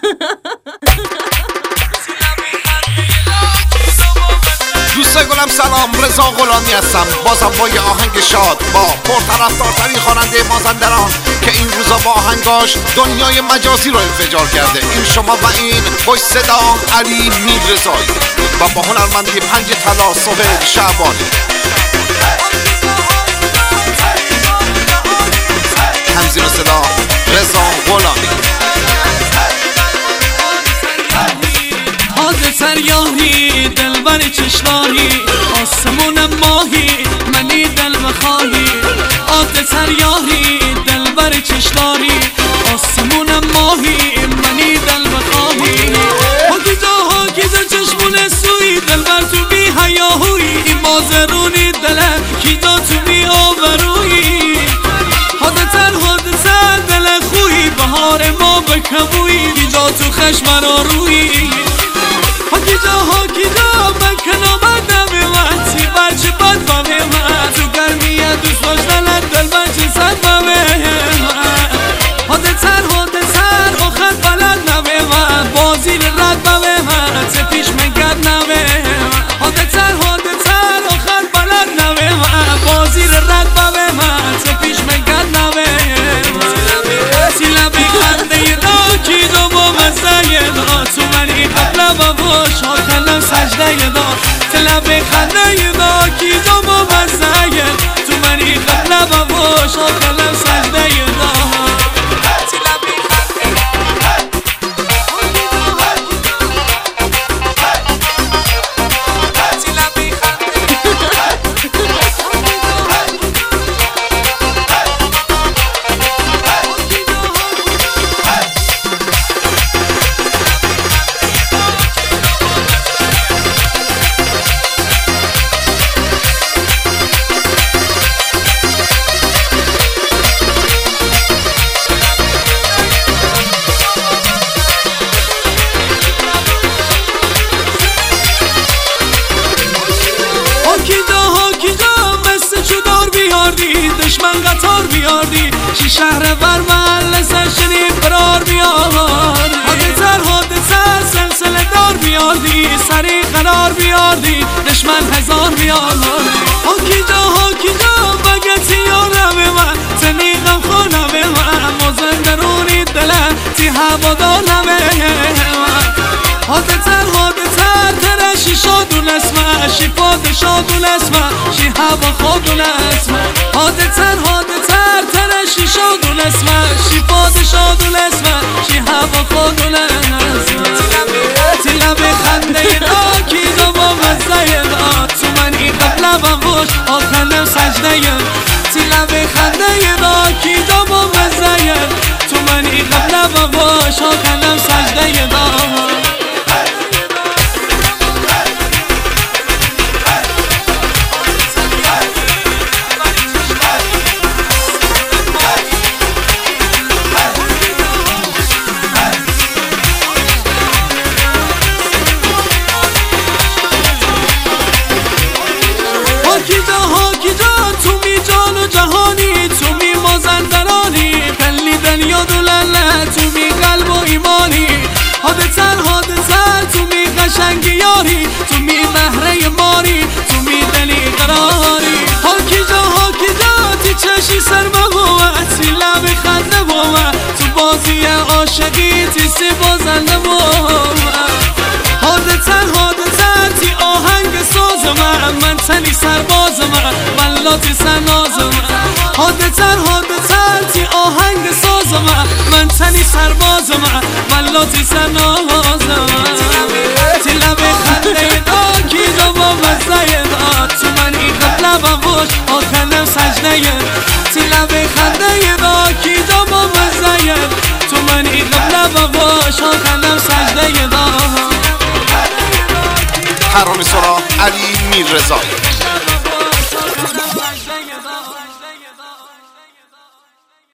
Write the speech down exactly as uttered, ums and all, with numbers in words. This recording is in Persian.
دوستای گلم سلام، رضا غلامی هستم، بازم با یه آهنگ شاد با پرطرفدارترین خواننده مازندران که این روزا با آهنگاش دنیای مجازی رو انفجار کرده. این شما و این خوش صدا علی میررضایی و با هنرمندی پنج طلا سهیل شعبانی. همزین و صدا رضا غلامی. حاضر سریاهی دلبر چشماهی آسمونم ماهی منی دل بخواهی. حاضر سریاهی دلبر چشماهی آسمونم ماهی منی دل بخواهی. حاکی جا حاکی جا چشمون سوی دلبر تو بی حیاهوی. این مازرونی دلم کی جا تو بی آوروی. حاضر تر حاضر سر دل خوی بهار ما بکبوی. کی جا تو خشم را روی. حاکی جا حاکی جا من کنامدم من سی برچه بد بمه من تو گرمیه دوست داشتنت دل من چه صد بمه من. حاده تر حاده تر آخر بلد نمه من بازی رد بمه من چه پیش من گرد نمه من. حاده تر حاده تر آخر بلد نمه من بازی رد بمه من چه پیش من گرد نمه من. سی لبی خنده دا کی دو با مزه دا تو منی قبل بابا شاکنم سجده دا. تلب خنده دا کی دو با مزه تو منی قبل بابا شاکنم سجده دا. دشمن قطار بیاردی شی شهر بر محل سرشنی فرار بیاردی. حاده تر حاده تر سلسله دار بیاردی سری قرار بیاردی دشمن هزار بیاردی. حاکی جا حاکی جا بگتی یارم من تنیقم خونم من مازندرونی دلم تی هوادارم من. حاده تر حاده تر ترشی شادون اسمه شی پادشادون اسمه شی هوا خودون اسمه. حاده تر حاده تر ترشی شادون اسمه شی پادشادون اسمه شی هوا خودون اسمه. تی لب خنده دا کی دو با مزه دا تو منی قبل بموش آخرم سجده. تی لب خنده دا کی دو با مزه تو منی قبل بموش آخرم سجده دا. حاکی جا حاکی جا تو می جان و جهانی تو می مازندرانی کلی دنیا دولله تو می قلب و ایمانی. حاده تر حاده تر تو می قشنگ یاری تو می مهره ماری تو می دلی قراری. حاکی جا حاکی جا تی چشی سر بابا تی لب خنده بابا تو بازی عاشقی تی سی بازنده بابا. حاده تر حاده تر تی آهنگ ساز من من تنی سرباز من ولاتی سرناز من. حاده تر حاده تر تی آهنگ ساز من من تنی سرباز من ولاتی سرناز من. تی لب خنده دا کی دو با مزه دا تو منی قبل بموش آخرم سجده. تی لب خنده دا کی دو با مزه تو منی قبل بموش آخرم سجده دا. ترانه سرا علی میررضایی.